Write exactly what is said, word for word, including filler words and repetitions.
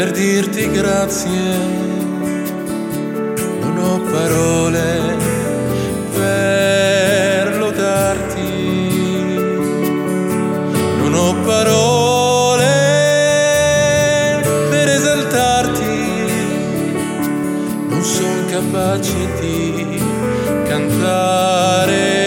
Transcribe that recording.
per dirti grazie, non ho parole per lodarti, non ho parole per esaltarti, non sono capace di cantare